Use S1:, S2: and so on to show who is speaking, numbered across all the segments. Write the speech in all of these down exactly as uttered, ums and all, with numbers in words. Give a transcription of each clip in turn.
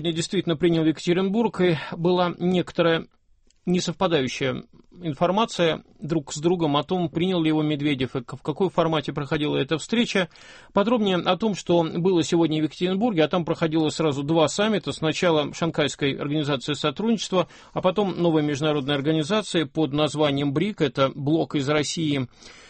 S1: степени действительно принял Екатеринбург, и была некоторая несовпадающая информация друг с другом о том, принял ли его Медведев и в какой формате проходила эта встреча. Подробнее о том, что было сегодня в Екатеринбурге, а там проходило сразу два саммита. Сначала Шанхайской организации сотрудничества, а потом новая международная организация под названием БРИК. Это блок из России,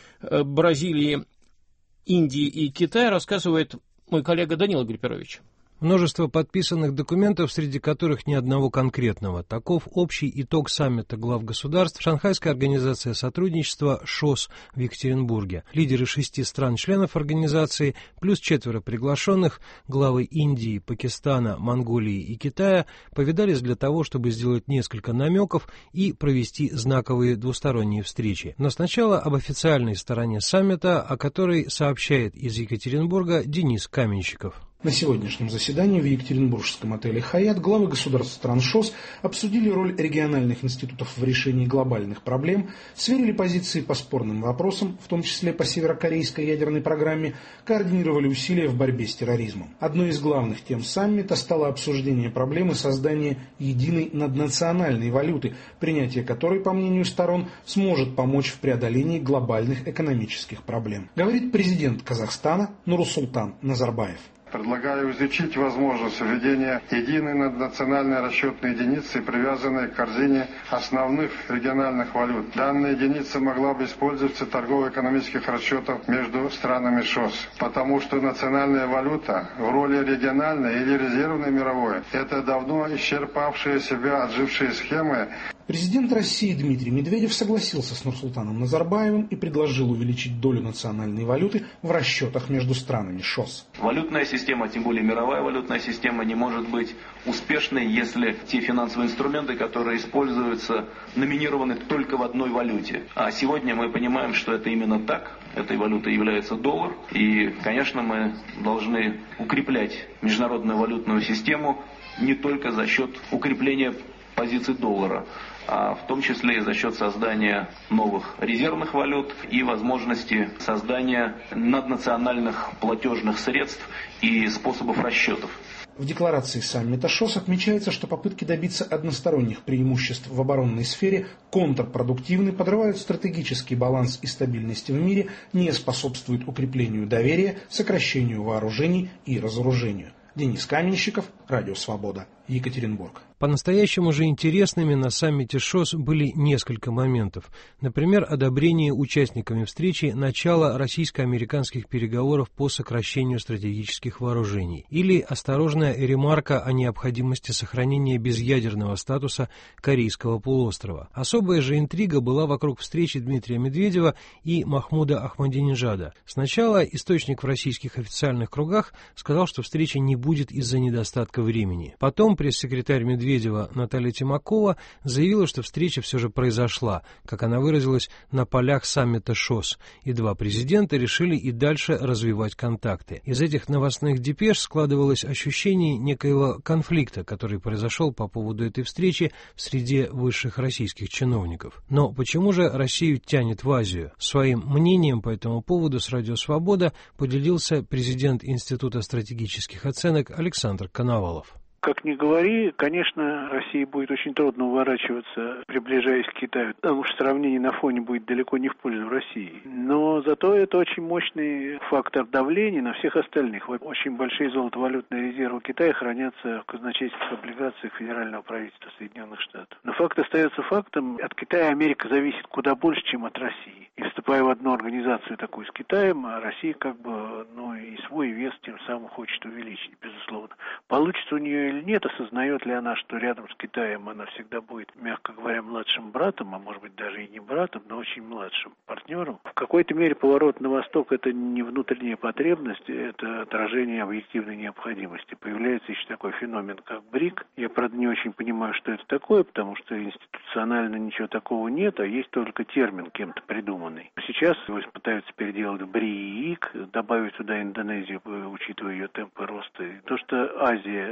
S1: Бразилии, Индии и Китая, рассказывает мой коллега Данила Григорович.
S2: Множество подписанных документов, среди которых ни одного конкретного. Таков общий итог саммита глав государств Шанхайской организации сотрудничества ШОС в Екатеринбурге. Лидеры шести стран-членов организации, плюс четверо приглашенных, главы Индии, Пакистана, Монголии и Китая, повидались для того, чтобы сделать несколько намеков и провести знаковые двусторонние встречи. Но сначала об официальной стороне саммита, о которой сообщает из Екатеринбурга Денис Каменщиков.
S3: На сегодняшнем заседании в екатеринбургском отеле «Хаят» главы государств стран ШОС обсудили роль региональных институтов в решении глобальных проблем, сверили позиции по спорным вопросам, в том числе по северокорейской ядерной программе, координировали усилия в борьбе с терроризмом. Одной из главных тем саммита стало обсуждение проблемы создания единой наднациональной валюты, принятие которой, по мнению сторон, сможет помочь в преодолении глобальных экономических проблем. Говорит президент Казахстана Нурсултан Назарбаев.
S4: Предлагаю изучить возможность введения единой наднациональной расчетной единицы, привязанной к корзине основных региональных валют. Данная единица могла бы использоваться в торгово-экономических расчетах между странами ШОС, потому что национальная валюта в роли региональной или резервной мировой – это давно исчерпавшие себя отжившие схемы.
S3: Президент России Дмитрий Медведев согласился с Нурсултаном Назарбаевым и предложил увеличить долю национальной валюты в расчетах между странами ШОС.
S5: Валютная система, тем более мировая валютная система, не может быть успешной, если те финансовые инструменты, которые используются, номинированы только в одной валюте. А сегодня мы понимаем, что это именно так. Этой валютой является доллар. И, конечно, мы должны укреплять международную валютную систему не только за счет укрепления позиций доллара, а в том числе и за счет создания новых резервных валют и возможности создания наднациональных платежных средств и способов расчетов.
S3: В декларации саммита ШОС отмечается, что попытки добиться односторонних преимуществ в оборонной сфере контрпродуктивны, подрывают стратегический баланс и стабильность в мире, не способствуют укреплению доверия, сокращению вооружений и разоружению. Денис Каменщиков, Радио Свобода, Екатеринбург.
S2: По-настоящему же интересными на саммите ШОС были несколько моментов. Например, одобрение участниками встречи начала российско-американских переговоров по сокращению стратегических вооружений или осторожная ремарка о необходимости сохранения безъядерного статуса Корейского полуострова. Особая же интрига была вокруг встречи Дмитрия Медведева и Махмуда Ахмадинеджада. Сначала источник в российских официальных кругах сказал, что встреча не будет из-за недостатка времени. Потом пресс-секретарь Медведева Наталья Тимакова заявила, что встреча все же произошла, как она выразилась, на полях саммита ШОС, и два президента решили и дальше развивать контакты. Из этих новостных депеш складывалось ощущение некоего конфликта, который произошел по поводу этой встречи в среде высших российских чиновников. Но почему же Россию тянет в Азию? Своим мнением по этому поводу с Радио Свобода поделился президент Института стратегических оценок Александр Коновалов.
S6: Как ни говори, конечно, России будет очень трудно уворачиваться, приближаясь к Китаю, потому что сравнение на фоне будет далеко не в пользу России. Но зато это очень мощный фактор давления на всех остальных. Очень большие золотовалютные резервы Китая хранятся в казначейских облигациях федерального правительства Соединенных Штатов. Но факт остается фактом. От Китая Америка зависит куда больше, чем от России. И вступая в одну организацию такую с Китаем, Россия как бы, ну, и свой вес тем самым хочет увеличить, безусловно. Получится у нее или нет, осознает ли она, что рядом с Китаем она всегда будет, мягко говоря, младшим братом, а может быть даже и не братом, но очень младшим партнером. В какой-то мере поворот на восток — это не внутренняя потребность, это отражение объективной необходимости. Появляется еще такой феномен, как БРИК. Я, правда, не очень понимаю, что это такое, потому что институционально ничего такого нет, а есть только термин, кем-то придуманный. Сейчас его пытаются переделать в БРИИК, добавить туда Индонезию, учитывая ее темпы роста. И то, что Азия — это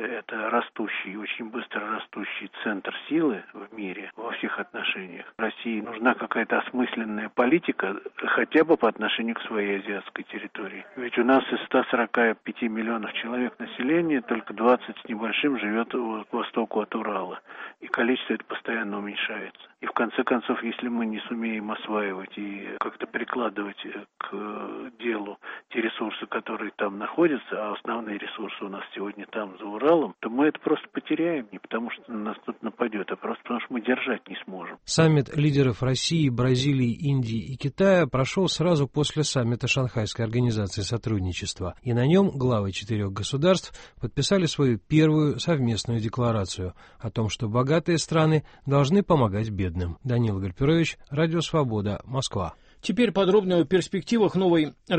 S6: растущий, очень быстро растущий центр силы в мире во всех отношениях. России нужна какая-то осмысленная политика, хотя бы по отношению к своей азиатской территории. Ведь у нас из ста сорока пяти миллионов человек населения только двадцать с небольшим живет к востоку от Урала. И количество это постоянно уменьшается. И в конце концов, если мы не сумеем осваивать и как-то прикладывать к делу те ресурсы, которые там находятся, а основные ресурсы у нас сегодня там, за Уралом, то мы это просто потеряем. Не потому, что на нас тут нападет, а просто потому, что мы держать не сможем.
S2: Саммит лидеров России, Бразилии, Индии и Китая прошел сразу после саммита Шанхайской организации сотрудничества. И на нем главы четырех государств подписали свою первую совместную декларацию о том, что богатые страны должны помогать бедным. Даниил Гальперович, Радио Свобода, Москва.
S1: Теперь подробно о перспективах новой